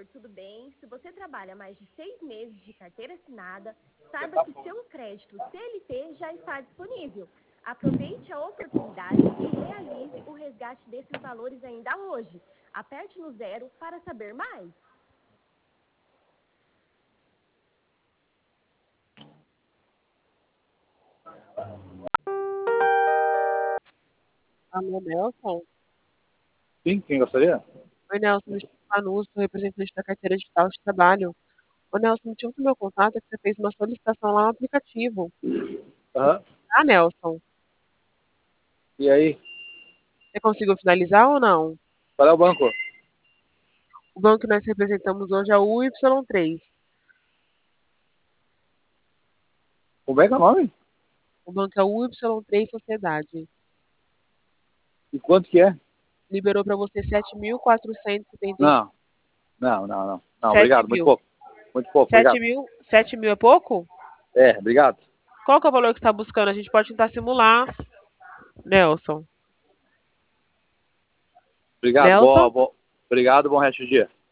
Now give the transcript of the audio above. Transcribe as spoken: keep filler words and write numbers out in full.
senhor, tudo bem? Se você trabalha mais de seis meses de carteira assinada, saiba que seu crédito C L T já está disponível. Aproveite a oportunidade e realize o resgate desses valores ainda hoje. Aperte no zero para saber mais. Alô, Nelson? Sim, quem gostaria? Oi, Nelson, me chamo Manu, sou representante da carteira digital de trabalho. Ô, Nelson, me tinha o meu contato é que você fez uma solicitação lá no aplicativo. Aham. Ah, Nelson, E aí? você conseguiu finalizar ou não? Qual é o banco? O banco que nós representamos hoje é o U Y três. Como é que é o nome? O banco é o U Y três Sociedade. E quanto que é? Liberou para você sete mil quatrocentos e setenta e cinco. Não, não, não, não. Não, sete obrigado, muito mil. pouco. Muito pouco, sete obrigado. mil, sete mil é pouco? É, obrigado. Qual que é o valor que você está buscando? A gente pode tentar simular. Nelson. Obrigado, Nelson? boa, boa. Obrigado, bom resto do dia.